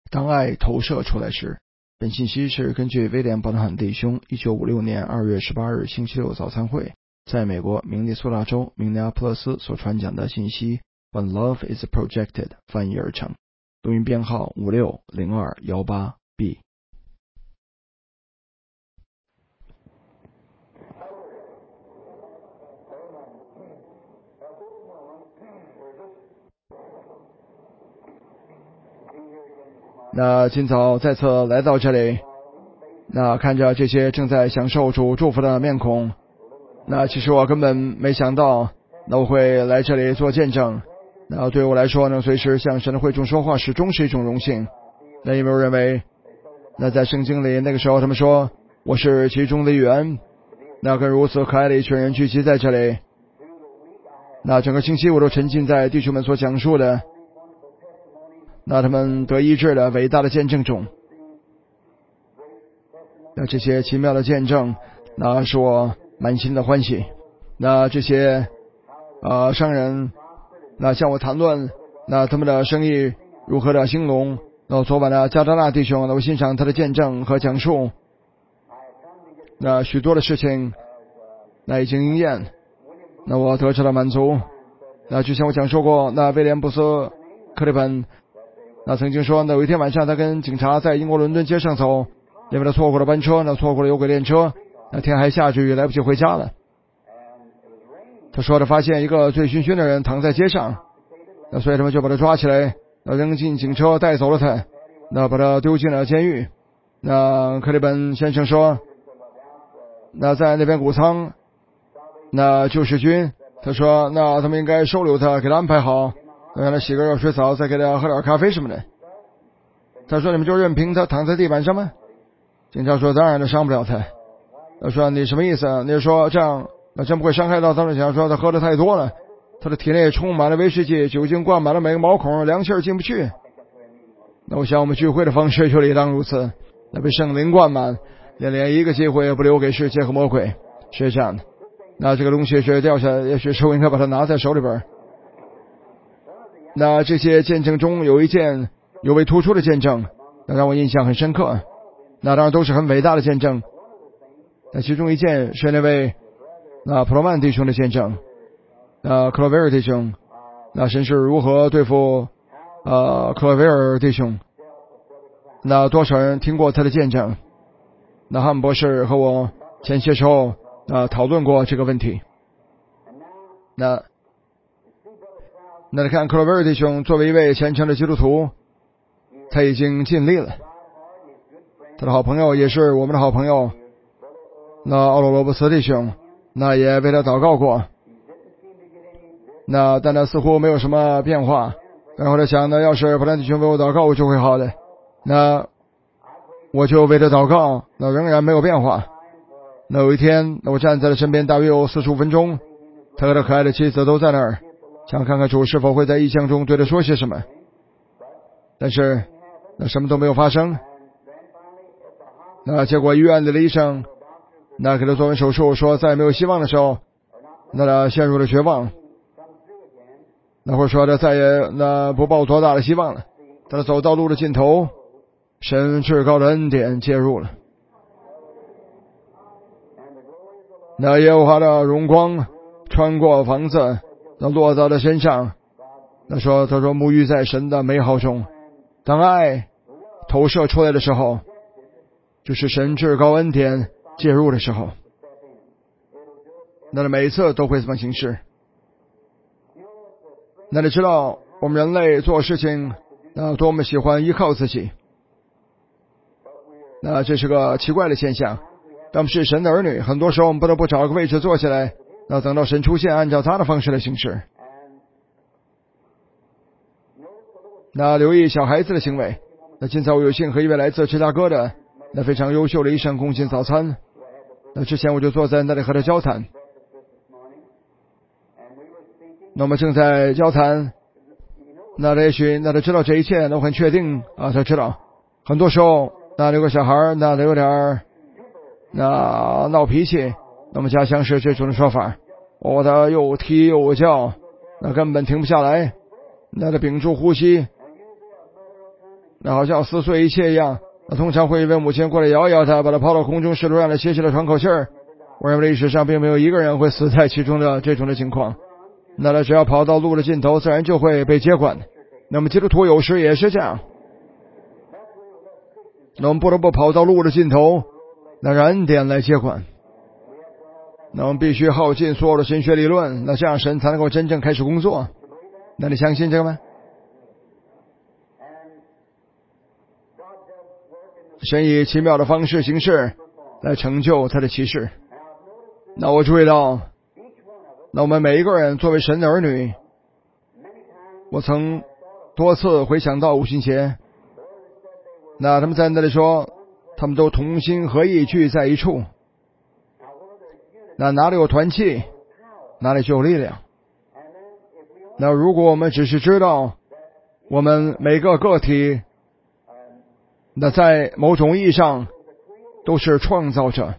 当爱投射出来时，本信息是根据威廉·伯特汉弟兄1956年2月18日星期六早餐会在美国明尼苏达州明尼阿普勒斯所传讲的信息 When Love is Projected 翻译而成，录音编号560218B。那今早再次来到这里，那看着这些正在享受主祝福的面孔，那其实我根本没想到那我会来这里做见证。那对我来说呢，随时向神的会众说话始终是一种荣幸。那因为我认为，那在圣经里那个时候他们说我是其中的一员，那跟如此可爱的一群人聚集在这里，那整个星期我都沉浸在弟兄们所讲述的那他们得医治的伟大的见证中。那这些奇妙的见证，那使我满心的欢喜。那这些商人那向我谈论那他们的生意如何的兴隆。那昨晚的加拿大弟兄，那我欣赏他的见证和讲述，那许多的事情那已经应验，那我得到了满足。那就像我讲述过，那威廉·布斯克利本那曾经说，那有一天晚上他跟警察在英国伦敦街上走，因为他错过了班车，那错过了有轨电车，那天还下着雨，来不及回家了。他说他发现一个醉醺醺的人躺在街上，那所以他们就把他抓起来，那扔进警车带走了他，那把他丢进了监狱。那克利本先生说，那在那边谷仓那救世军，他说那他们应该收留他，给他安排好，让他洗个热水澡，再给他喝点咖啡什么的。他说你们就任凭他躺在地板上吗？警察说当然他伤不了他。他说你什么意思？你说这样那真不会伤害到他们。警察说他喝的太多了，他的体内充满了威士忌，酒精灌满了每个毛孔，凉气儿进不去。那我想我们聚会的方式就理当如此，那被圣灵灌满，连一个机会也不留给世界和魔鬼，是这样的。那这个东西是掉下来，也许是我应该把它拿在手里边。那这些见证中有一件尤为突出的见证，那让我印象很深刻。那当然都是很伟大的见证。那其中一件是那位那普罗曼弟兄的见证，克洛维尔弟兄，那神是如何对付克洛维尔弟兄。那多少人听过他的见证？那汉博士和我前些时候讨论过这个问题。那你看克洛维尔弟兄作为一位虔诚的基督徒，他已经尽力了。他的好朋友也是我们的好朋友，那奥罗罗伯斯弟兄，那也为他祷告过。那但他似乎没有什么变化。然后他想，那要是普兰弟兄为我祷告，我就会好的。那我就为他祷告，那仍然没有变化。那有一天，那我站在他身边大约有45分钟，他和他可爱的妻子都在那儿，想看看主是否会在异象中对他说些什么。但是那什么都没有发生。那结果医院里的医生那给他做完手术，说再也没有希望的时候，那他陷入了绝望。那会说他再也那不抱多大的希望了。他走到路的尽头，神至高的恩典介入了。那耶和华的荣光穿过房子，那落到他身上。他说沐浴在神的美好中，当爱投射出来的时候，就是神至高恩典介入的时候。那每一次都会这么行事。那你知道我们人类做事情多么喜欢依靠自己。那这是个奇怪的现象。当我们是神的儿女，很多时候我们不得不找个位置坐下来，那等到神出现，按照他的方式来行事。那留意小孩子的行为。那今早我有幸和一位来自芝加哥的那非常优秀的医生共进早餐。那之前我就坐在那里和他交谈。那我们正在交谈，那也许那他知道这一切，那我很确定他知道。很多时候那有个小孩那有点那闹脾气，那我们家乡是这种的说法，他又踢又叫，那根本停不下来，那他屏住呼吸， 那好像撕碎一切一样。那通常会以为母亲过来摇一摇他，把他抛到空中，试图让他歇息了喘口气儿。我认为历史上并没有一个人会死在其中的这种的情况。那他只要跑到路的尽头，自然就会被接管。那么基督徒有时也是这样，那我们不得不跑到路的尽头，那让恩典来接管。那我们必须耗尽所有的神学理论，那这样神才能够真正开始工作。那你相信这个吗？神以奇妙的方式行事来成就他的启示。那我注意到，那我们每一个人作为神的儿女，我曾多次回想到五旬节，那他们在那里说他们都同心合意聚在一处。那哪里有团契，哪里就有力量。那如果我们只是知道我们每个个体那在某种意义上都是创造者，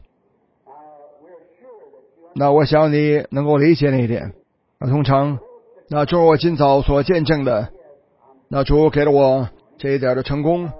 那我想你能够理解那一点。那通常那正如我今早所见证的，那主给了我这一点的成功，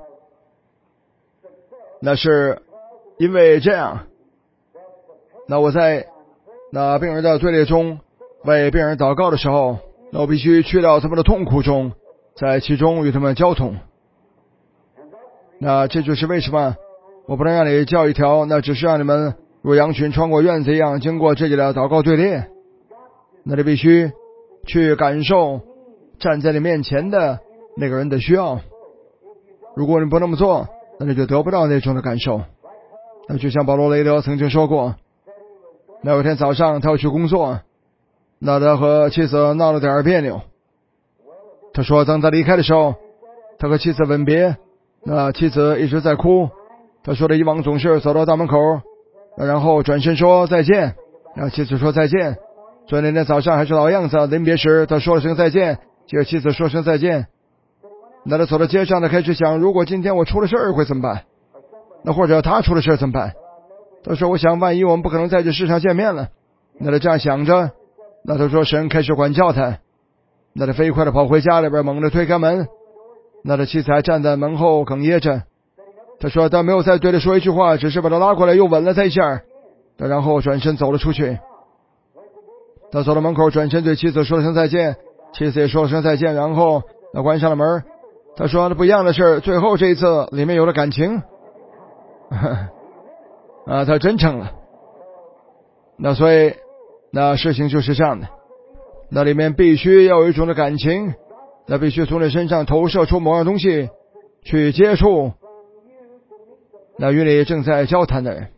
那是因为这样，那我在那病人的队列中为病人祷告的时候，那我必须去到他们的痛苦中，在其中与他们交通。那这就是为什么我不能让你叫一条，那只是让你们如羊群穿过院子一样经过这里的祷告队列。那你必须去感受站在你面前的那个人的需要。如果你不那么做，那你就得不到那种的感受。那就像保罗·雷德曾经说过，那有一天早上他要去工作，那他和妻子闹了点别扭。他说当他离开的时候，他和妻子吻别，那妻子一直在哭。他说的以往总是走到大门口，然后转身说再见，然后妻子说再见。所以那天早上还是老样子，临别时他说了声再见，接着妻子说声再见。那他走到街上，他开始想，如果今天我出了事儿会怎么办？那或者他出了事儿怎么办？他说我想万一我们不可能在这世上见面了。那他这样想着，那他说神开始管教他。那他飞快地跑回家里边，猛地推开门。那他妻子还站在门后哽咽着。他说他没有再对他说一句话，只是把他拉过来又吻了他一下，然后转身走了出去。他走到门口，转身对妻子说了声再见，妻子也说了声再见，然后他关上了门。他说不一样的是，最后这一次里面有了感情他真诚了。那所以那事情就是这样的，那里面必须要有一种的感情，那必须从你身上投射出某样东西去接触那与你正在交谈的人。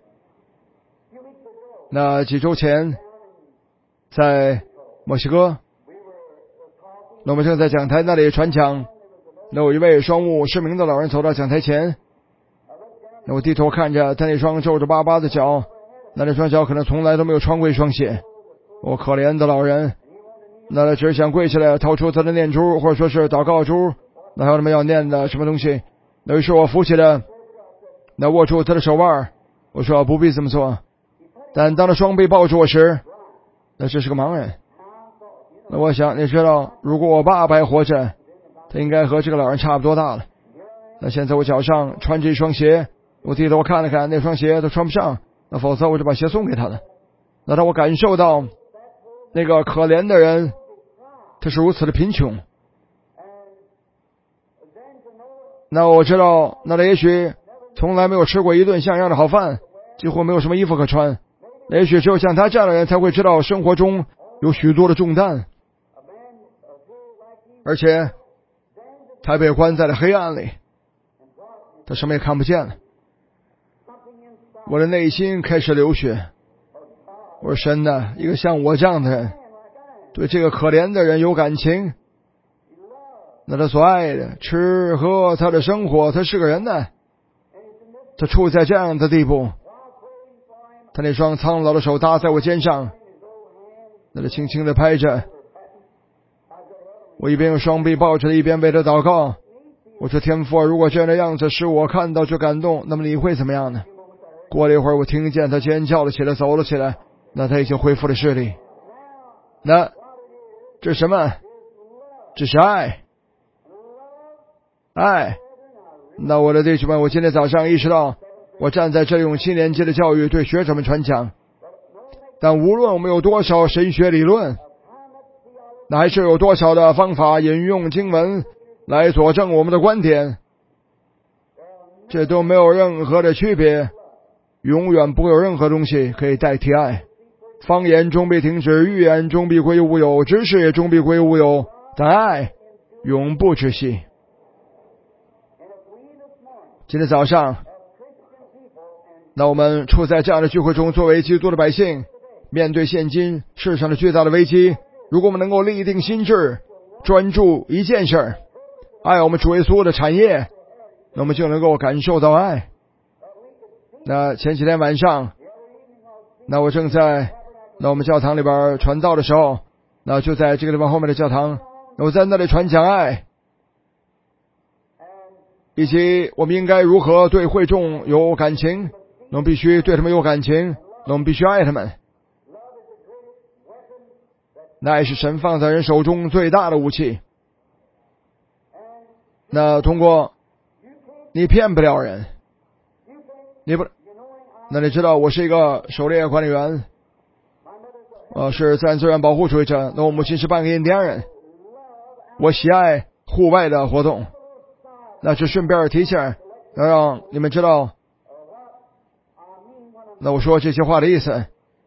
那几周前在墨西哥，那我们正在讲台那里传讲，那有一位双目失明的老人走到讲台前。那我低头看着他那双皱着巴巴的脚，那双脚可能从来都没有穿过一双鞋。我可怜的老人，那他只想跪下来掏出他的念珠，或者说是祷告珠，那还有他们要念的什么东西。那于是我扶起了，那握住他的手腕，我说不必这么做。但当他双臂抱住我时，那这是个盲人。那我想你知道，如果我爸爸还活着，他应该和这个老人差不多大了。那现在我脚上穿着一双鞋，我低头看了看，那双鞋都穿不上，那否则我就把鞋送给他了。那让我感受到那个可怜的人，他是如此的贫穷。那我知道，那他也许从来没有吃过一顿像样的好饭，几乎没有什么衣服可穿。那也许只有像他这样的人才会知道生活中有许多的重担，而且他被关在了黑暗里，他什么也看不见了。我的内心开始流血。我说神呐，一个像我这样的人对这个可怜的人有感情，那他所爱的吃喝他的生活，他是个人呢，他处在这样的地步。他那双苍老的手搭在我肩上，那他轻轻地拍着我，一边用双臂抱着他，一边为他祷告。我说天父，如果这样的样子使我看到就感动，那么你会怎么样呢？过了一会儿，我听见他尖叫了起来，走了起来。那他已经恢复了视力。那这是什么？这是爱。爱那我的弟兄们，我今天早上意识到，我站在这里用7年级的教育对学生们传讲，但无论我们有多少神学理论，那还是有多少的方法引用经文来佐证我们的观点，这都没有任何的区别，永远不会有任何东西可以代替爱。方言终必停止，预言终必归无有，知识也终必归无有，但爱永不止息。今天早上，那我们处在这样的聚会中，作为基督的百姓，面对现今世上的巨大的危机，如果我们能够立定心志，专注一件事，爱我们主耶稣的产业，那我们就能够感受到爱。那前几天晚上，那我正在我们教堂里边传道的时候，那就在这个地方后面的教堂，我在那里传讲爱，以及我们应该如何对会众有感情，我们必须对他们有感情，我们必须爱他们。那爱是神放在人手中最大的武器。那通过你骗不了人，那你知道我是一个狩猎管理员，是自然资源保护主义者。那我母亲是半个印第安人，我喜爱户外的活动。那是顺便提醒，要让你们知道，那我说这些话的意思。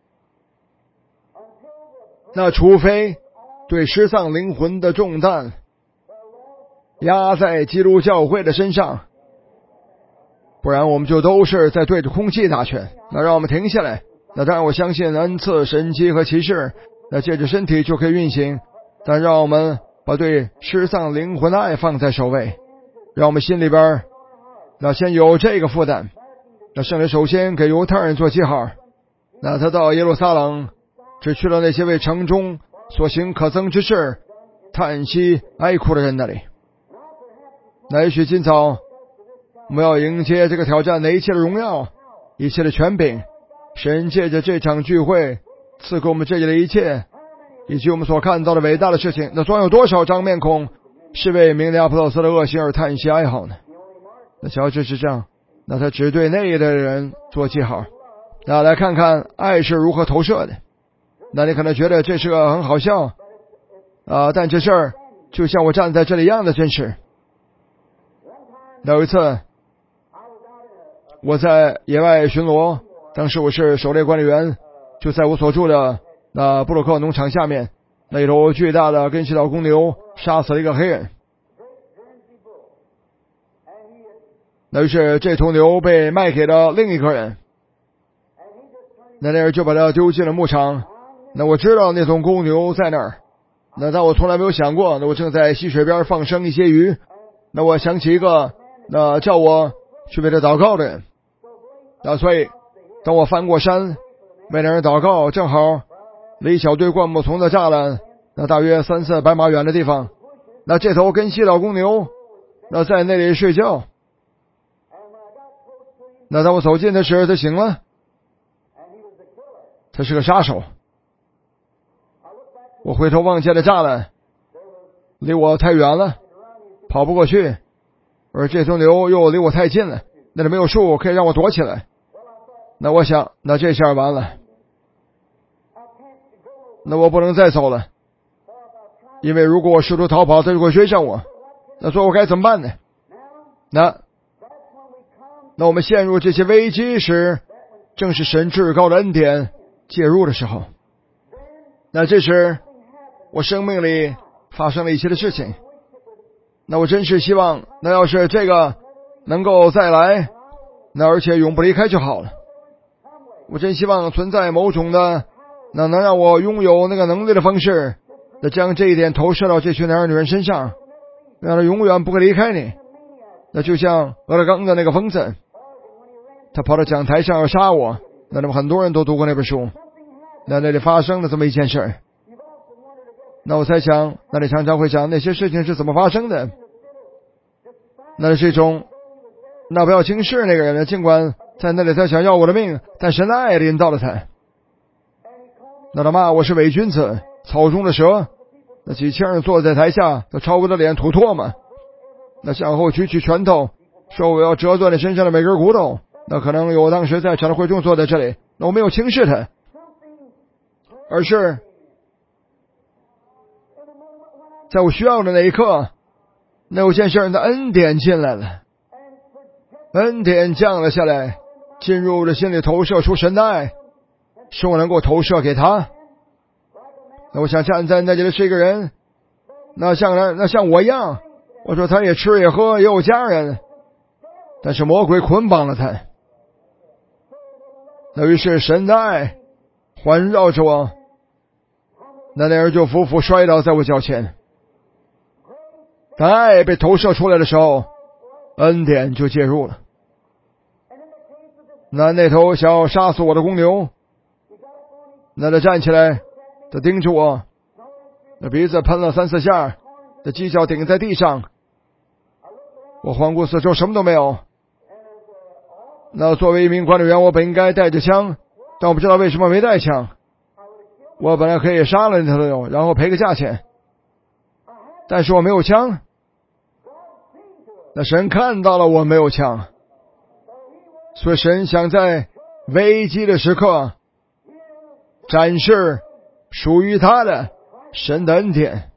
那除非对失丧灵魂的重担压在基督教会的身上，不然我们就都是在对着空气打拳。那让我们停下来。那当然我相信恩赐、神迹和奇事，那借着身体就可以运行，但让我们把对失丧灵魂的爱放在首位，让我们心里边那先有这个负担。那圣灵首先给犹太人做记号，那他到耶路撒冷只去了那些为城中所行可憎之事叹息哀哭的人那里。那也许今早我们要迎接这个挑战的一切的荣耀，一切的权柄，神借着这场聚会赐给我们这里的一切，以及我们所看到的伟大的事情。那总有多少张面孔是为明尼阿波利斯的恶行而叹息哀嚎呢？那乔治是这样，那他只对那一类的人做记号。那来看看爱是如何投射的。那你可能觉得这是个很好笑但这事儿就像我站在这里一样的真实。有一次我在野外巡逻，当时我是狩猎管理员，就在我所住的布鲁克农场下面，那一头巨大的根西岛公牛杀死了一个黑人。那于是这头牛被卖给了另一个人，那人就把它丢进了牧场。那我知道那头公牛在那儿，那但我从来没有想过，那我正在溪水边放生一些鱼，那我想起一个叫我去为他祷告的人。那所以当我翻过山为那人祷告，正好离一小堆灌木丛的栅栏那大约300-400码远的地方，那这头根西岛公牛那在那里睡觉。那当我走近的时候，他醒了，他是个杀手。我回头望见了栅栏，离我太远了，跑不过去，而这头牛又离我太近了，那里没有树可以让我躲起来。那我想，那这下完了，那我不能再走了，因为如果我试图逃跑，他就会追上我。那说我该怎么办呢？那我们陷入这些危机时，正是神至高的恩典介入的时候。那这时我生命里发生了一些的事情，那我真是希望，那要是这个能够再来，那而且永不离开就好了。我真希望存在某种的那能让我拥有那个能力的方式，那将这一点投射到这群男人女人身上，让他永远不会离开你。那就像俄勒冈的那个疯子，他跑到讲台上要杀我，那么很多人都读过那本书，那里发生了这么一件事。那我猜想，那你常常会想那些事情是怎么发生的。那是一种那不要轻视那个人，尽管在那里他想要我的命，但神的爱临到了他。那他骂我是伪君子，草中的蛇。那几千人坐在台下，都朝我的脸吐唾沫，那向后举起拳头， 说我要折断你身上的每根骨头。那可能有我当时在场的会众坐在这里，那我没有轻视他，而是在我需要的那一刻，那有件事的恩典进来了，恩典降了下来，进入我的心里，投射出神的爱，使我能够投射给他。那我想站在那里的是一个人，那像我一样，我说他也吃也喝也有家人，但是魔鬼捆绑了他。那于是神的爱环绕着我，那人就匍匐摔倒在我脚前。当爱被投射出来的时候，恩典就介入了。那头想要杀死我的公牛，那他站起来，他盯着我，那鼻子喷了3-4下，那犄角顶在地上。我环顾四周，什么都没有。那作为一名管理员，我本应该带着枪，但我不知道为什么没带枪。我本来可以杀了那头牛，然后赔个价钱，但是我没有枪。那神看到了我没有枪，所以神想在危机的时刻展示属于他的神的恩典。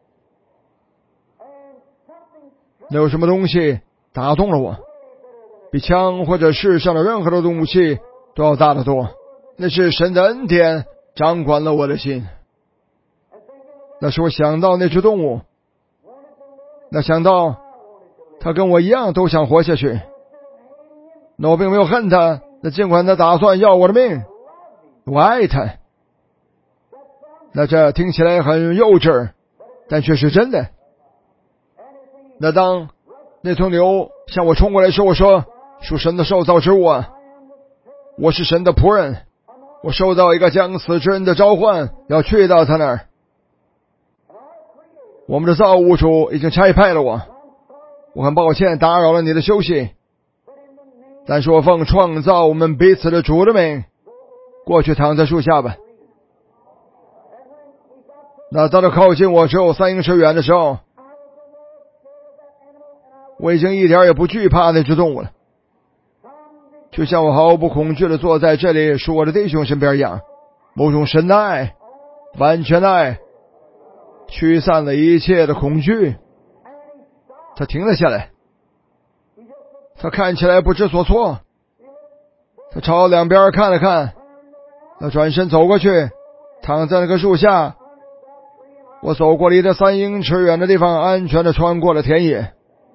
那有什么东西打动了我，比枪或者世上的任何的武器都要大得多。那是神的恩典掌管了我的心。那是我想到那只动物，那想到他跟我一样都想活下去，那我并没有恨他，那尽管他打算要我的命，我爱他。那这听起来很幼稚，但却是真的。那当那头牛向我冲过来时，我说，属神的受造之物啊，我是神的仆人，我受到一个将死之人的召唤，要去到他那儿。我们的造物主已经差派了我，我很抱歉打扰了你的休息，但是我奉创造我们彼此的主的名，过去躺在树下吧。那当他靠近我只有3英尺远的时候，我已经一点也不惧怕那只动物了，就像我毫不恐惧地坐在这里属我的弟兄身边一样。某种神的爱，完全的爱，驱散了一切的恐惧。他停了下来，他看起来不知所措，他朝两边看了看，他转身走过去，躺在那棵树下。我走过离他3英尺远的地方，安全地穿过了田野。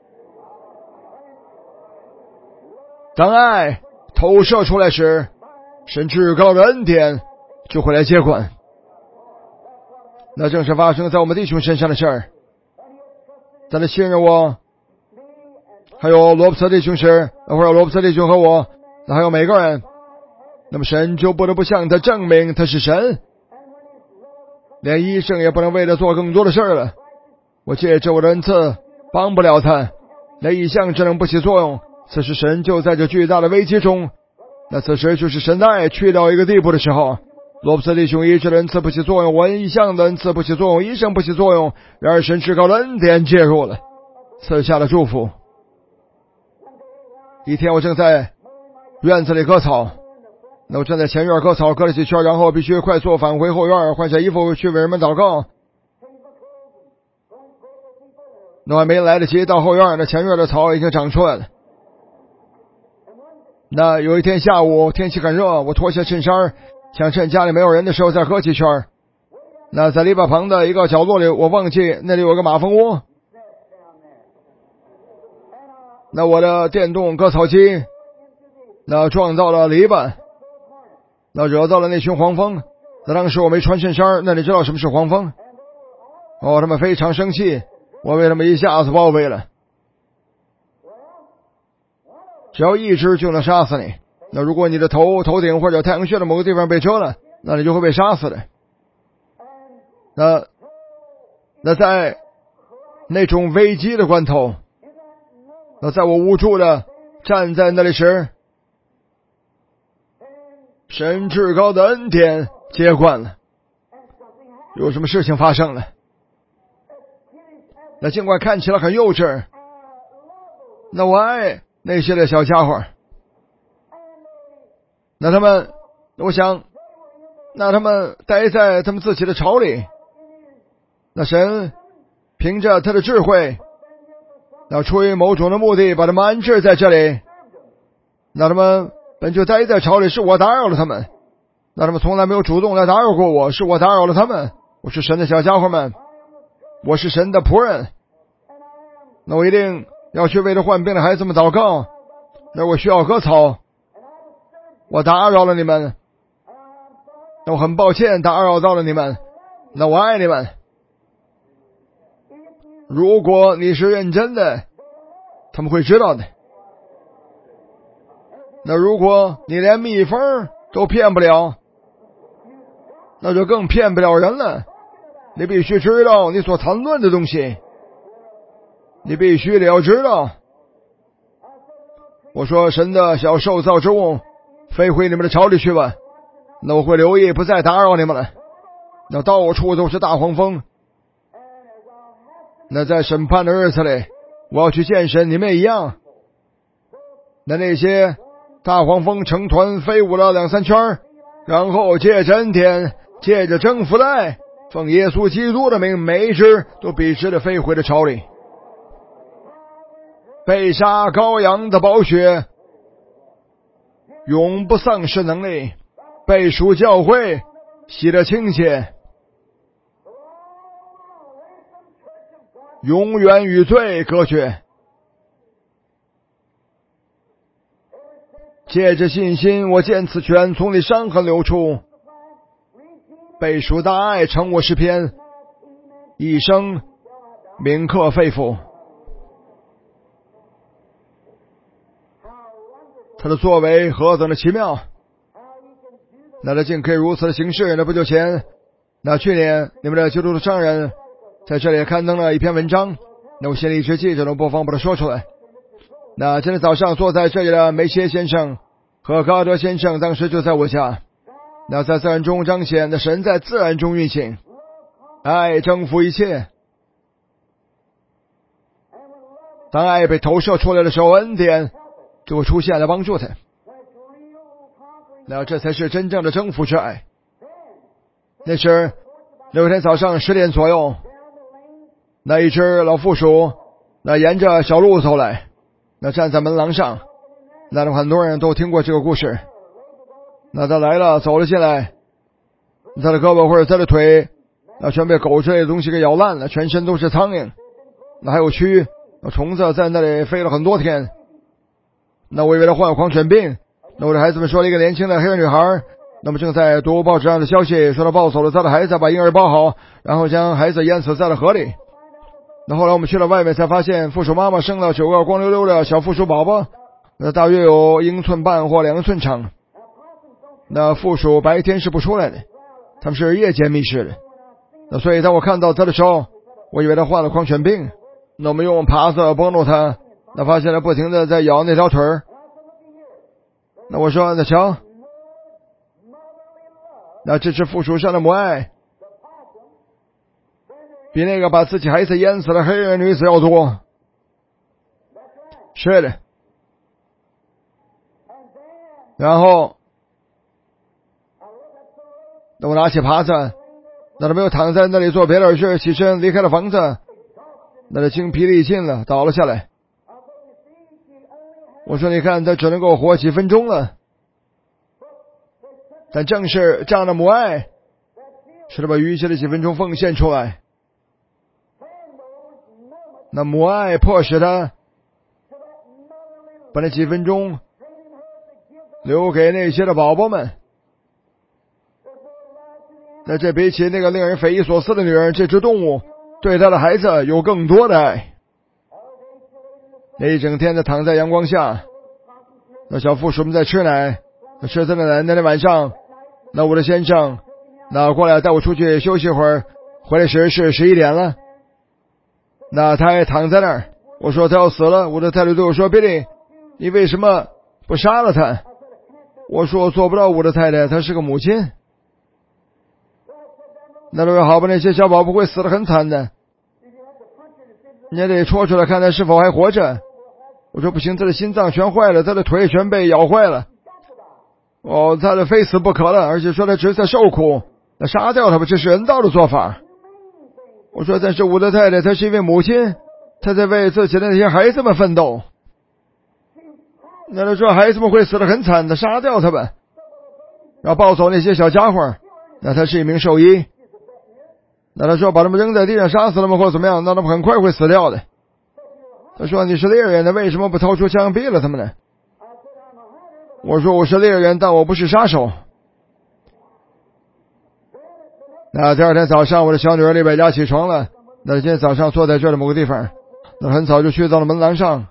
当爱投射出来时，神至高的恩典就会来接管。那正是发生在我们弟兄身上的事儿。当他信任我，还有罗伯特弟兄时，或者罗伯特弟兄和我，那还有每个人，那么神就不得不向他证明他是神。连医生也不能为他做更多的事儿了。我借着我的恩赐帮不了他，那异象只能不起作用。此时神就在这巨大的危机中，那此时就是神的爱去到一个地步的时候。罗伯特弟兄医治的恩赐不起作用，我异象的恩赐不起作用，医生不起作用，然而神至高的恩典介入了，赐下了祝福。一天我正在院子里割草，那我站在前院割草，割了几圈，然后必须快速返回后院，换下衣服去为人们祷告。那我还没来得及到后院，那前院的草已经长出来了。那有一天下午天气很热，我脱下衬衫，想趁家里没有人的时候再割几圈。那在篱笆旁的一个角落里，我忘记那里有个马蜂窝。那我的电动割草机那撞到了篱笆，那惹到了那群黄蜂。那当时我没穿衬衫，那你知道什么是黄蜂？哦，他们非常生气，我被他们一下子包围了。只要一只就能杀死你。那如果你的头顶或者太阳穴的某个地方被蛰了，那你就会被杀死的。那在那种危机的关头，那在我无助的站在那里时，神至高的恩典接管了，有什么事情发生了。那尽管看起来很幼稚，那我爱那些的小家伙，那他们，我想，那他们待在他们自己的巢里，那神凭着他的智慧，那出于某种的目的把他们安置在这里，那他们本就待在巢里，是我打扰了他们，那他们从来没有主动来打扰过我，是我打扰了他们。我是神的小家伙们，我是神的仆人，那我一定要去为着患病的孩子们祷告，那我需要割草，我打扰了你们，那我很抱歉打扰到了你们，那我爱你们。如果你是认真的，他们会知道的。那如果你连蜜蜂都骗不了，那就更骗不了人了。你必须知道你所谈论的东西，你必须得要知道。我说神的小受造之物，飞回你们的巢里去吧，那我会留意不再打扰你们了。那到处都是大黄蜂，那在审判的日子里，我要去见神，你们也一样。那些大黄蜂成团飞舞了2-3圈，然后借着恩典，借着征服带，奉耶稣基督的名，每一只都笔直的飞回了巢里。被杀羔羊的宝血永不丧失能力，被赎教会洗得清洁，永远与罪隔绝。借着信心，我见此泉从你伤痕流出，被赎大爱成我诗篇，一生铭刻肺腑。他的作为何等的奇妙，那他竟可以如此的行事。那不久前，那去年你们的基督徒商人在这里刊登了一篇文章，那我心里一直记着，能不妨把它说出来。那今天早上坐在这里的梅歇先生和高德先生当时就在我家。那在自然中彰显的神在自然中运行，爱征服一切。当爱被投射出来的时候，恩典就会出现来帮助他。那这才是真正的征服之爱。那时6天早上10点左右，那一只老负鼠那沿着小路走来，那站在门廊上。那很多人都听过这个故事。那他来了，走了进来，他的胳膊或者他的腿那全被狗之类的东西给咬烂了，全身都是苍蝇，那还有蛆，那虫子在那里飞了很多天。那我以为他患有狂犬病。那我的孩子们说了一个年轻的黑人女孩，那么正在读报纸上的消息，说他抱走了他的孩子，把婴儿包好，然后将孩子淹死在了河里。那后来我们去了外面，才发现负鼠妈妈生了9个光溜溜的小负鼠宝宝，那大约有1寸半或2寸长。那负鼠白天是不出来的，他们是夜间觅食的。那所以当我看到他的时候，我以为他患了狂犬病。那我们用耙子拨弄他，那发现他不停的在咬那条腿儿。那我说，那瞧，那这只负鼠上的母爱比那个把自己孩子淹死的黑人女子要多。是的。然后那我拿起耙子，那他没有躺在那里做别的，而是起身离开了房子。那他精疲力尽了，倒了下来。我说，你看他只能够活几分钟了，但正是这样的母爱使他把余下的几分钟奉献出来。那母爱迫使他把那几分钟留给那些的宝宝们。那这比起那个令人匪夷所思的女人，这只动物对他的孩子有更多的爱。那一整天的躺在阳光下，那小负鼠们在吃奶，那吃他的奶。那天晚上，那我的先生那过来带我出去休息一会儿，回来时是11点了。那他还躺在那儿。我说他要死了。我的太太对我说，比利，你为什么不杀了他？我说做不到，我的太太，她是个母亲。那都好吧，那些小宝宝会死得很惨的，你也得戳出来看他是否还活着。 我说不行，他的心脏全坏了，他的腿全被咬坏了。哦，他的非死不可了，而且说他只是在受苦，那杀掉他吧，这是人道的做法。我说但是伍德太太她是一位母亲，她在为自己的那些孩子们奋斗。那他说孩子们会死得很惨的，杀掉他们，然后抱走那些小家伙。那他是一名兽医，那他说把他们扔在地上杀死他们或怎么样，那他们很快会死掉的。他说你是猎人，那为什么不掏出枪毙了他们呢？我说我是猎人，但我不是杀手。那第二天早上，我的小女儿丽贝佳起床了，那今天早上坐在这儿的某个地方，那很早就去到了门廊上。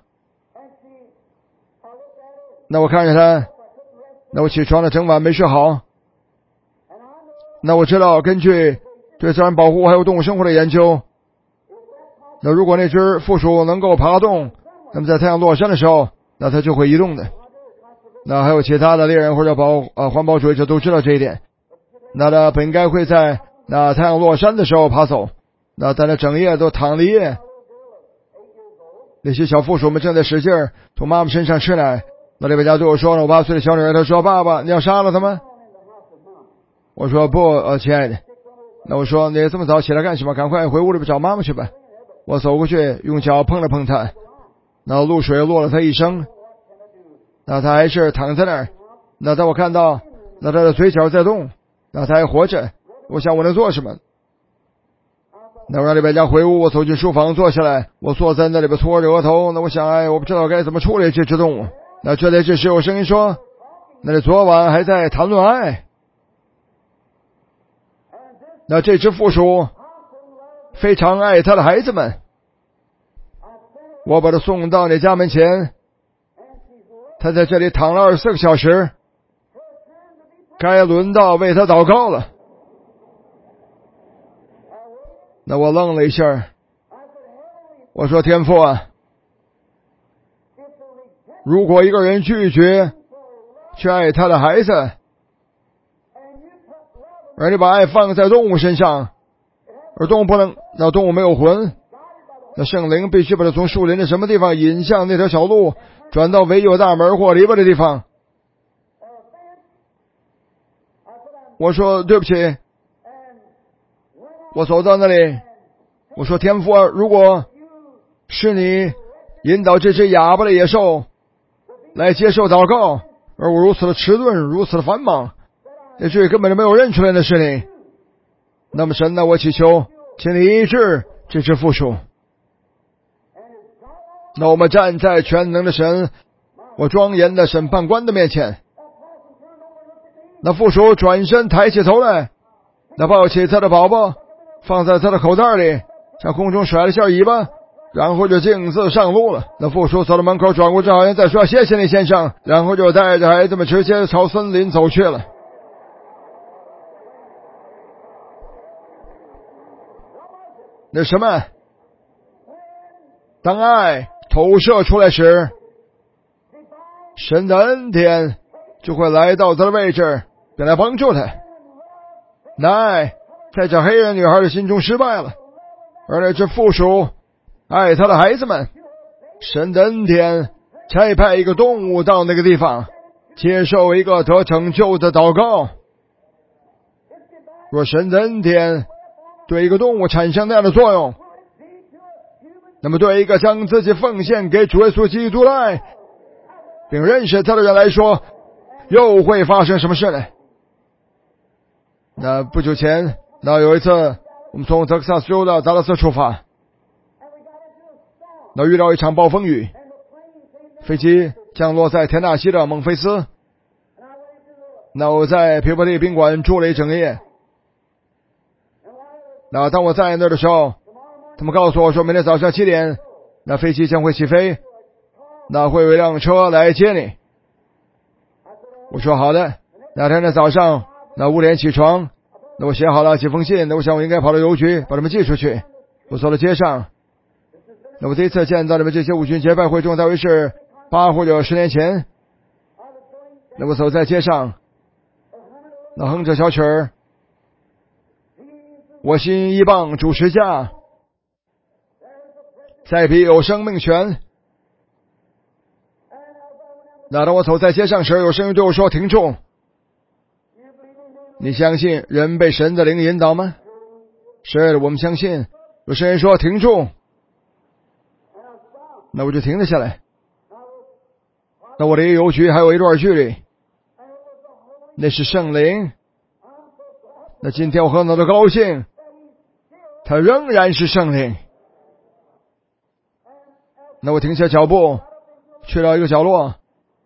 那我看着她，那我起床了，整晚没睡好。那我知道根据对自然保护还有动物生活的研究，那如果那只负鼠能够爬动，那么在太阳落山的时候，那它就会移动的。那还有其他的猎人或者环保主义者都知道这一点。那它本该会在那太阳落山的时候爬走，那但它整夜都躺了一夜。那些小负鼠们正在使劲从妈妈身上吃奶。那丽贝佳对我说了，我8岁的小女儿，她说爸爸你要杀了他们？我说不，亲爱的。那我说你这么早起来干什么？赶快回屋里边找妈妈去吧。我走过去用脚碰了碰她，然后露水落了她一身。那她还是躺在那儿。那当我看到那她的嘴角在动，那她还活着，我想我能做什么？那我让丽贝佳回屋，我走进书房坐下来，我坐在那里边搓着额头。那我想我不知道该怎么处理这只动物。那就在这时有声音说，那你昨晚还在谈论爱。那这只负鼠非常爱他的孩子们，我把他送到你家门前，他在这里躺了24个小时，该轮到为他祷告了。那我愣了一下，我说天父啊，如果一个人拒绝去爱他的孩子，而你把爱放在动物身上，而动物不能，那动物没有魂，那圣灵必须把它从树林的什么地方引向那条小路，转到唯有大门或篱笆的地方。我说对不起，我走到那里，我说天父啊，如果是你引导这只哑巴的野兽来接受祷告，而我如此的迟钝，如此的繁忙，也许根本就没有认出来的是你。那么神呢，我祈求请你医治这只负鼠。那我们站在全能的神，我庄严的审判官的面前。那负鼠转身抬起头来，那抱起他的宝宝放在他的口袋里，向空中甩了下尾巴，然后就径自上路了。那负鼠走到门口，转过身好像在说谢谢你先生，然后就带着孩子们直接朝森林走去了。那什么？当爱投射出来时，神的恩典就会来到他的位置，并来帮助他。那爱在这黑人女孩的心中失败了，而那只负鼠爱他的孩子们。神的恩典差派一个动物到那个地方，接受一个得拯救的祷告。若神的恩典对一个动物产生那样的作用，那么对一个将自己奉献给主耶稣基督的爱并认识他的人来说，又会发生什么事呢？那不久前，那有一次我们从德克萨斯州的达拉斯出发，那遇到一场暴风雨，飞机降落在田纳西的孟菲斯。那我在皮伯利宾馆住了一整夜。那当我在那儿的时候，他们告诉我说明天早上7点，那飞机将会起飞，那会有一辆车来接你。我说好的。那天的早上，那5点起床，那我写好了几封信，那我想我应该跑到邮局把他们寄出去。我走到街上，那我第一次见到你们这些五旬节拜会中，大约是8或者10年前。那我走在街上，那哼着小曲儿，我心依傍主持架，在彼有生命权。 那当我走在街上时，有声音对我说停住。你相信人被神的灵引导吗？是的，我们相信。有声音说停住，那我就停了下来。那我离邮局还有一段距离，那是圣灵。那今天我很多的高兴，他仍然是圣灵。那我停下脚步，去到一个角落，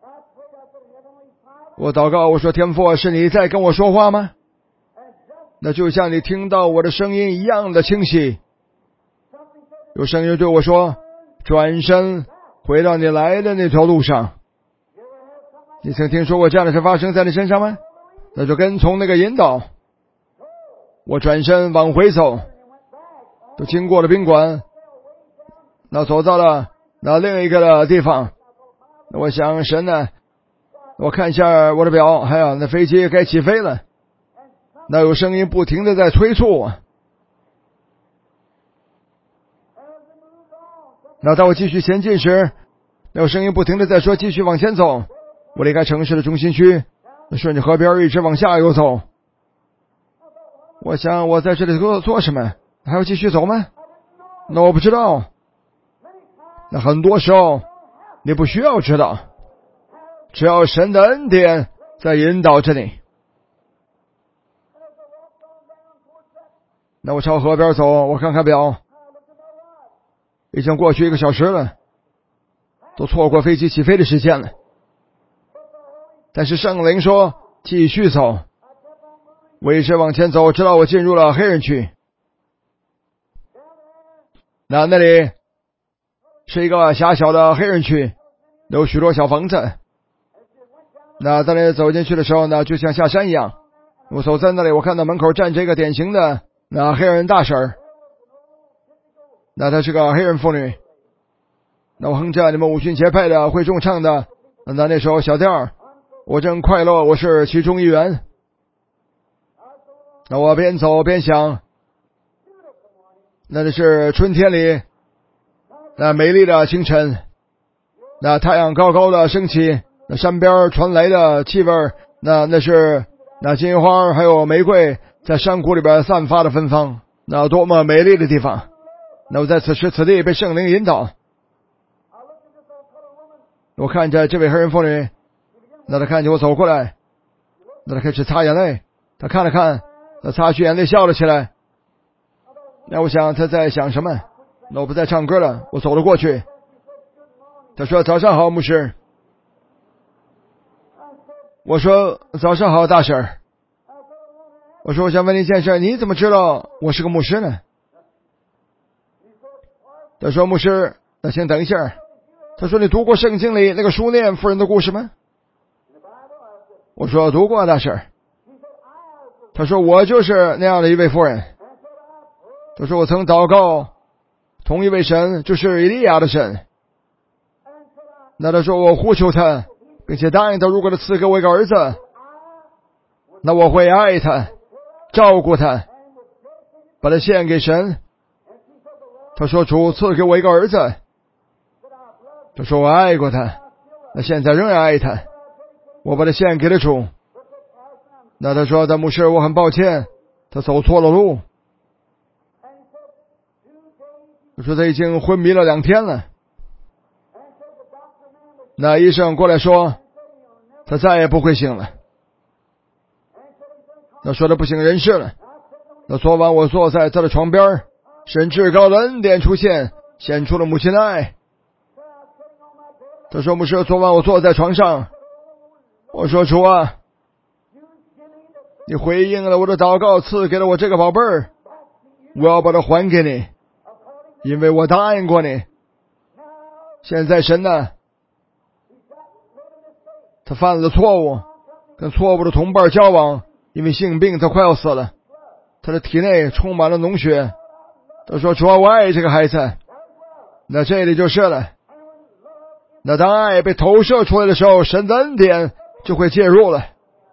我祷告，我说天父，是你在跟我说话吗？那就像你听到我的声音一样的清晰。有声音对我说，转身回到你来的那条路上。你曾听说过这样的事发生在你身上吗？那就跟从那个引导。我转身往回走，都经过了宾馆，那走到了那另一个的地方。那我想神呢，我看一下我的表，还有那飞机该起飞了。那有声音不停的在催促我。那当我继续前进时，那有声音不停的在说继续往前走。我离开城市的中心区，顺着河边一直往下游走。我想我在这里做什么？还要继续走吗？那我不知道。那很多时候你不需要知道，只要神的恩典在引导着你。那我朝河边走，我看看表，已经过去1个小时了，都错过飞机起飞的时间了。但是圣灵说继续走，我一直往前走，直到我进入了黑人区。那里是一个狭小的黑人区，有许多小房子。那当你走进去的时候呢，就像下山一样。我走在那里，我看到门口站着一个典型的那黑人大婶儿。那她是个黑人妇女。那我哼着你们五旬节派的会众唱的那首小调，我正快乐，我是其中一员。那我边走边想，那是春天里那美丽的清晨，那太阳高高的升起，那山边传来的气味，那是那金花还有玫瑰在山谷里边散发的芬芳，那多么美丽的地方。那我在此时此地被圣灵引导，我看着这位黑人妇女，那她看见我走过来，那她开始擦眼泪，她看了看，她擦去眼泪笑了起来。那我想她在想什么。那我不再唱歌了，我走了过去。她说早上好牧师。我说早上好大婶儿。我说我想问你一件事，你怎么知道我是个牧师呢？她说牧师，那请等一下。她说你读过圣经里那个书念妇人的故事吗？我说读过大婶儿。她说我就是那样的一位妇人。她说我曾祷告同一位神，就是以利亚的神。那她说我呼求他，并且答应他，如果他赐给我一个儿子，那我会爱他，照顾他，把他献给神。他说主赐给我一个儿子。他说我爱过他，那现在仍然爱他，我把他献给了主。那他说的牧师，我很抱歉，他走错了路。我说他已经昏迷了2天了。那医生过来说他再也不会醒了。那说他不省人事了。那昨晚我坐在他的床边，神至高的恩典出现，显出了母亲的爱。他说牧师，昨晚我坐在床上，我说主啊，你回应了我的祷告，赐给了我这个宝贝儿，我要把它还给你，因为我答应过你。现在神呢，他犯了错误，跟错误的同伴交往，因为性病他快要死了，他的体内充满了脓血。他说主啊，我爱这个孩子。那这里就是了。那当爱被投射出来的时候，神的恩典就会介入了。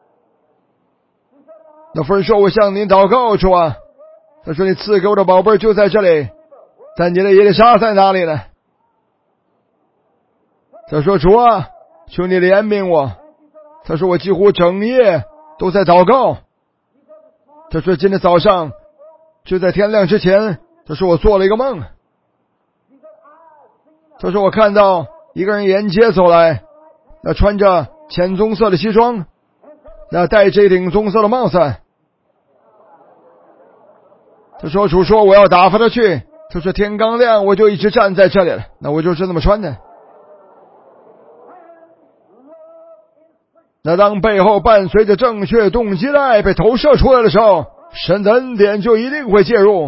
那妇人说我向您祷告主啊。他说你赐给我的宝贝就在这里，但你的以利沙在哪里呢？他说主啊， 求你怜悯我。他说我几乎整夜都在祷告。他说今天早上就在天亮之前，他说我做了一个梦。他说我看到一个人沿街走来，那穿着浅棕色的西装，那戴着一顶棕色的帽子。他说主说我要打发他去。他说天刚亮我就一直站在这里了，那我就是这么穿的。那当背后伴随着正确动机的爱被投射出来的时候，神的恩典就一定会介入。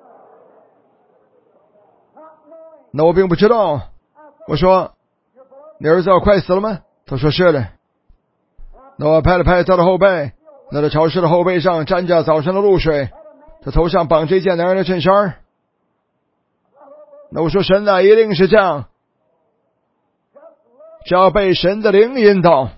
那我并不知道。我说你儿子要快死了吗？他说是的。那我拍了拍他的后背，那他潮湿的后背上沾着早上的露水，他头上绑着一件男人的衬衫。那我说神啊，一定是这样，只要被神的灵引导，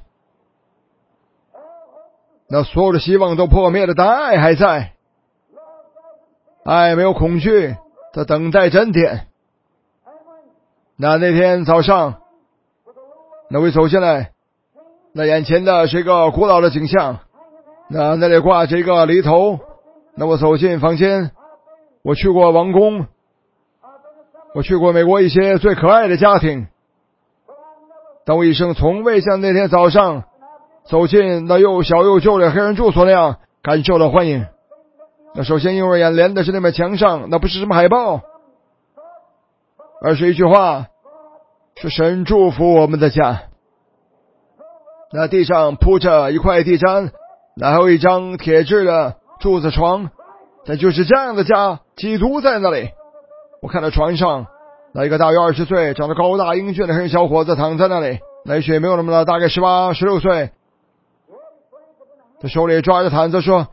那所有的希望都破灭了，但爱还在。爱没有恐惧，他等待恩典。那天早上，那我走进来，那眼前的是一个古老的景象，那里挂着一个犁头。那我走进房间，我去过王宫，我去过美国一些最可爱的家庭，但我一生从未像那天早上走进那又小又旧的黑人住所那样感受到欢迎。那首先映入眼帘的是那面墙上，那不是什么海报，而是一句话，是神祝福我们的家。那地上铺着一块地毡，那还有一张铁质的柱子床，但就是这样的家，基督在那里。我看到床上那一个大约20岁长得高大英俊的黑人小伙子躺在那里，那也许没有那么大，大概18、16岁，他手里抓着毯子说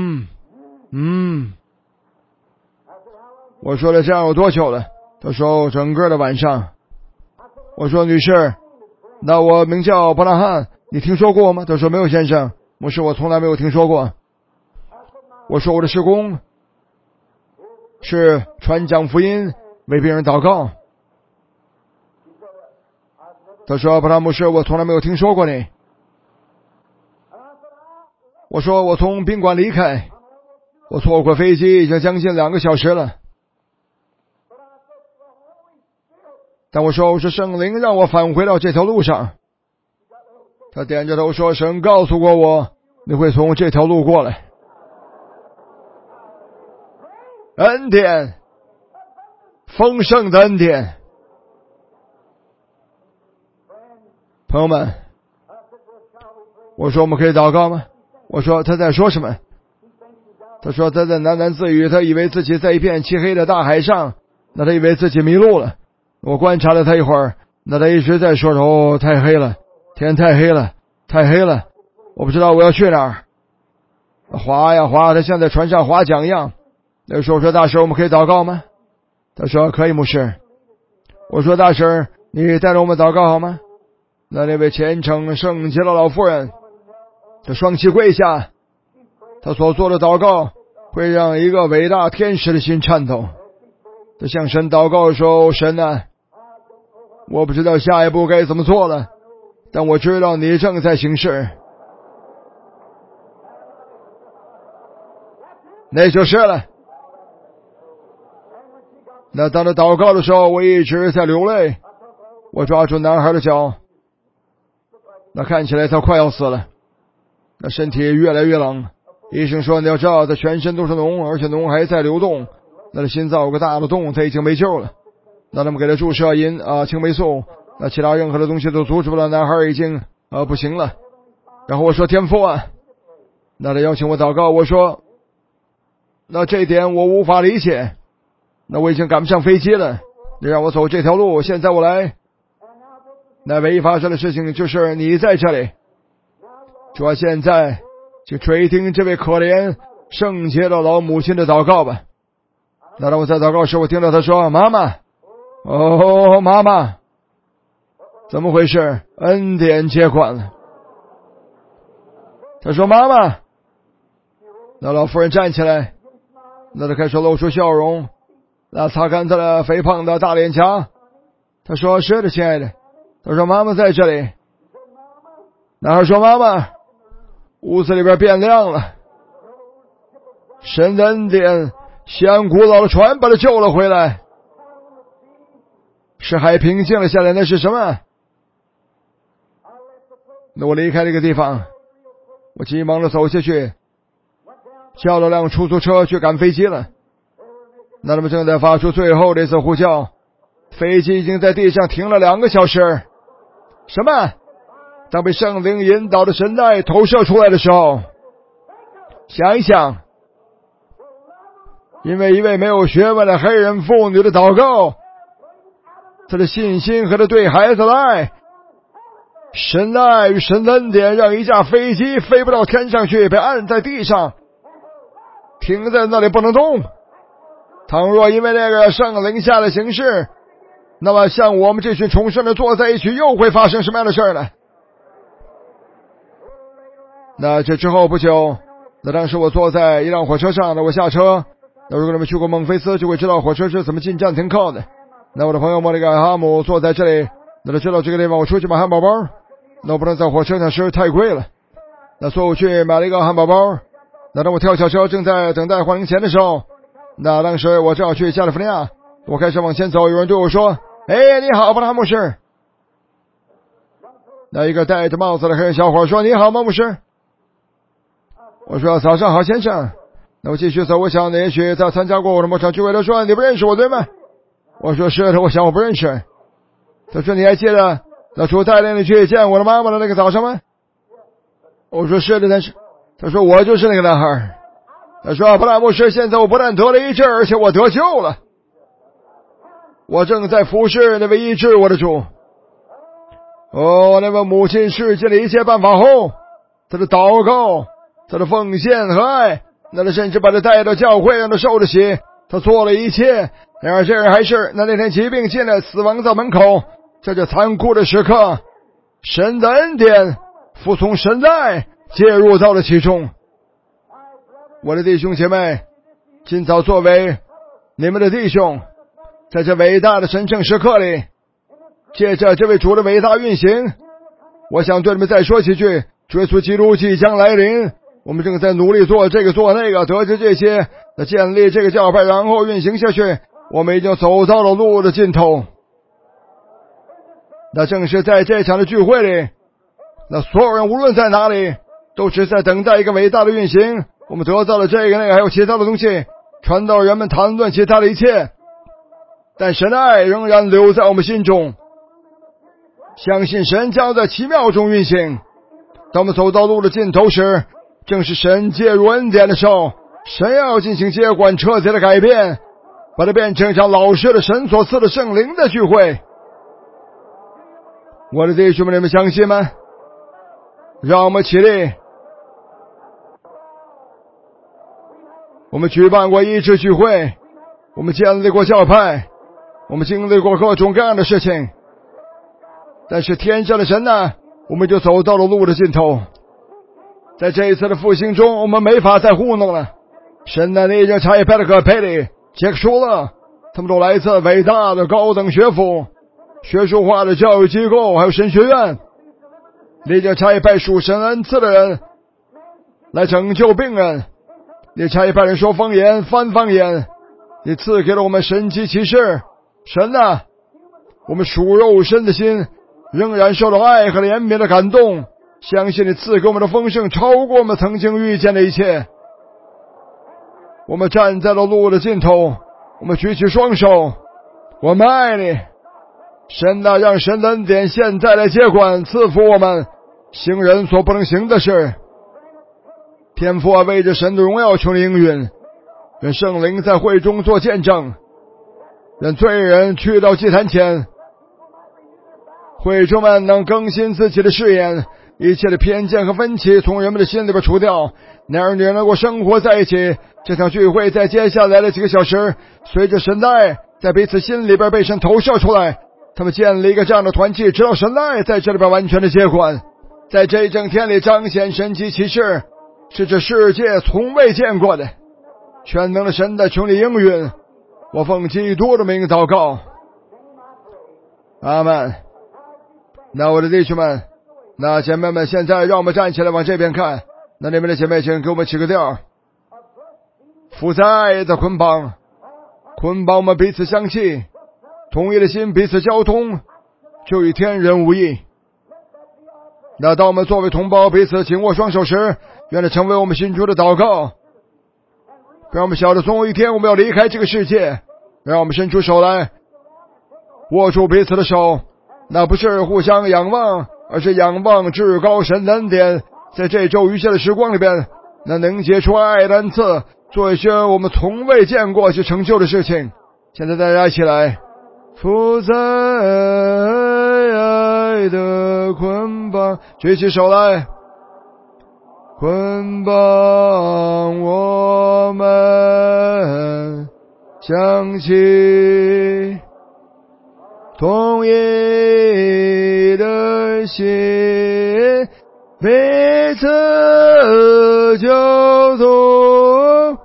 我说了这样有多久了？他说整个的晚上。我说女士，那我名叫伯拉罕，你听说过吗？他说没有先生，牧师我从来没有听说过。我说我的事工是传讲福音，为别人祷告。他说伯拉罕牧师，我从来没有听说过你。我说我从宾馆离开，我错过飞机已经将近2个小时了。但我说圣灵让我返回到这条路上。他点着头说神告诉过我你会从这条路过来。恩典，丰盛的恩典。朋友们，我说我们可以祷告吗？我说他在说什么？他说他在喃喃自语，他以为自己在一片漆黑的大海上，那他以为自己迷路了。我观察了他一会儿，那他一直在说哦，太黑了，天太黑了，太黑了，我不知道我要去哪儿。滑呀滑，他像在船上划桨一样。那时候我说大婶，我们可以祷告吗？他说可以牧师。我说大婶，你带着我们祷告好吗？那位虔诚圣洁的老妇人，他双膝跪下，他所做的祷告会让一个伟大天使的心颤抖。他向神祷告说，神啊，我不知道下一步该怎么做了，但我知道你正在行事。那就是了。那当他祷告的时候，我一直在流泪。我抓住男孩的脚，那看起来他快要死了，那身体越来越冷。医生说你要知道他全身都是脓，而且脓还在流动，那他心脏有个大的洞，他已经没救了。那他们给他注射青霉素，那其他任何的东西都阻止不了，男孩已经不行了。然后我说天父啊，那他邀请我祷告。我说那这一点我无法理解，那我已经赶不上飞机了，你让我走这条路，现在我来。那唯一发生的事情就是你在这里。主要现在就垂听这位可怜圣洁的老母亲的祷告吧。那当我在祷告时，我听到他说妈妈，哦妈妈，怎么回事？恩典接管了。他说妈妈。那老妇人站起来，那他开始露出笑容，那擦干他的肥胖的大脸颊。他说是的亲爱的。他说妈妈在这里。 男孩说：“妈妈，屋子里边变亮了，神的恩典像古老的船把他救了回来，是海平静了下来。那是什么？那我离开这个地方，我急忙的走下去，叫了辆出租车去赶飞机了。那他们正在发出最后的一次呼叫，飞机已经在地上停了2个小时。什么？当被圣灵引导的神爱投射出来的时候，想一想，因为一位没有学问的黑人妇女的祷告，他的信心和他对孩子的爱，神的爱与神的恩典让一架飞机飞不到天上去，被按在地上，停在那里不能动。倘若因为那个圣灵下的形式，那么像我们这群重生的坐在一起，又会发生什么样的事呢？那这之后不久，那当时我坐在一辆火车上，那我下车，那如果你们去过孟菲斯，就会知道火车是怎么进站停靠的。那我的朋友莫里盖哈姆坐在这里，那他知道这个地方，我出去买汉堡包，那我不能在火车上吃，太贵了。那所以我去买了一个汉堡包。那当我跳下车，正在等待换零钱的时候，那当时我正要去加利福尼亚，我开始往前走，有人对我说：“哎，你好，布拉牧师。”那一个戴着帽子的黑人小伙说：“你好，莫牧师。”我说：“早上好，先生。”那我继续走，我想也许他参加过我的牧场聚会。他说：“你不认识我对吗？”我说：“是的，我想我不认识。”他说：“你还记得那主带领你去见我的妈妈的那个早上吗？”我说：“是的，但是……”他说：“我就是那个男孩。”他说：“布拉牧师，现在我不但得了医治，而且我得救了。我正在服侍那位医治我的主。”哦，那位母亲试尽了一切办法后，他的祷告，他的奉献和爱，那他甚至把他带到教会，让他受了洗，他做了一切。然而这人还是那天疾病进来，死亡在门口。在这残酷的时刻，神的恩典服从神的爱介入到了其中。我的弟兄姐妹，今早作为你们的弟兄，在这伟大的神圣时刻里，借着这位主的伟大运行，我想对你们再说几句：主耶稣基督即将来临，我们正在努力做这个做那个，得知这些，建立这个教派，然后运行下去。我们已经走到了路的尽头。那正是在这场的聚会里，那所有人无论在哪里，都只在等待一个伟大的运行。我们得到了这个那个还有其他的东西，传到人们谈论其他的一切，但神的爱仍然留在我们心中，相信神将在奇妙中运行。当我们走到路的尽头时，正是神介入恩典的时候。神要进行接管彻底的改变，把它变成一场老实的神所赐的圣灵的聚会。我的弟兄们，你们相信吗？让我们起立。我们举办过医治聚会，我们建立过教派，我们经历过各种各样的事情，但是天上的神呢，我们就走到了路的尽头。在这一次的复兴中，我们没法再糊弄了。神呢，你已经差派了佩里、杰克舒勒，他们都来自伟大的高等学府、学术化的教育机构，还有神学院。你已经差派属神恩赐的人来拯救病人，你差派人说方言、翻方言，你赐给了我们神迹奇事。神呐，我们属肉身的心仍然受到爱和怜悯的感动，相信你赐给我们的丰盛超过我们曾经遇见的一切。我们站在了路的尽头，我们举起双手，我们爱你。神啊，让神的恩典现在来接管，赐福我们行人所不能行的事。天父啊，为着神的荣耀求你应允，愿圣灵在会中做见证，愿罪人去到祭坛前，会众们能更新自己的誓言，一切的偏见和分歧从人们的心里边除掉，男儿女人能够生活在一起。这场聚会在接下来的几个小时，随着神的爱在彼此心里边被神投射出来，他们建立一个这样的团契，直到神的爱在这里边完全的接管，在这一整天里彰显神迹奇事，是这世界从未见过的。全能的神的求你应允，我奉基督的名祷告，阿们。那我的弟兄们， 那姐妹们，现在让我们站起来往这边看。那里面的姐妹，请给我们起个调。父在爱的捆绑，捆绑我们彼此相契，同一的心彼此交通，就与天人无异。那当我们作为同胞彼此紧握双手时，愿它成为我们心中的祷告。让我们晓得总有一天我们要离开这个世界，让我们伸出手来，握住彼此的手，那不是互相仰望，而是仰望至高神的恩典，在这周余下的时光里边，那能结出爱的恩赐，做一些我们从未见过去成就的事情。现在大家一起来，父在爱的捆绑，举起手来，捆绑我们相契，同一的心彼此交通，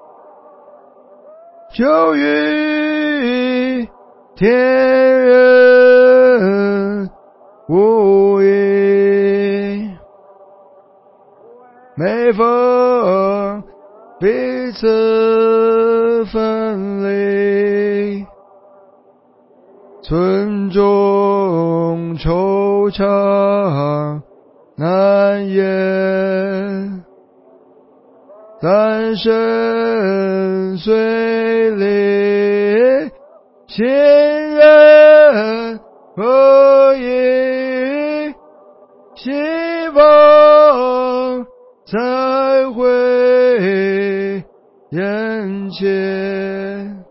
就与天人无异。每逢彼此分离，村中惆怅难言，但深邃里亲人合一，希望再会眼前。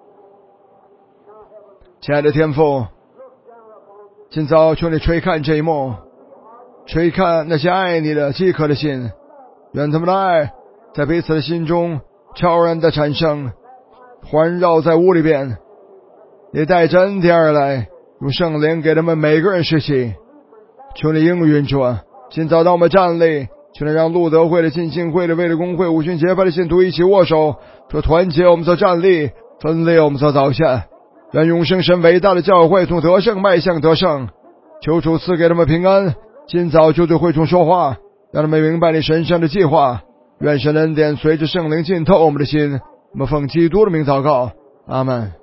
亲爱的天父，今早求你垂看这一幕，垂看那些爱你的饥渴的心，愿他们的爱在彼此的心中悄然地产生，环绕在屋里边，也带着恩典而来，用圣灵给他们每个人施洗。求你应允主啊！今早当我们站立，求你让路德会的、浸信会的、卫理公会、五旬节派的信徒一起握手，说团结我们所站立，分裂我们所倒下。愿永生神伟大的教会从得胜迈向得胜，求主赐给他们平安。今早就对会众说话，让他们明白你神圣的计划。愿神的恩典随着圣灵浸透我们的心。我们奉基督的名祷告，阿们。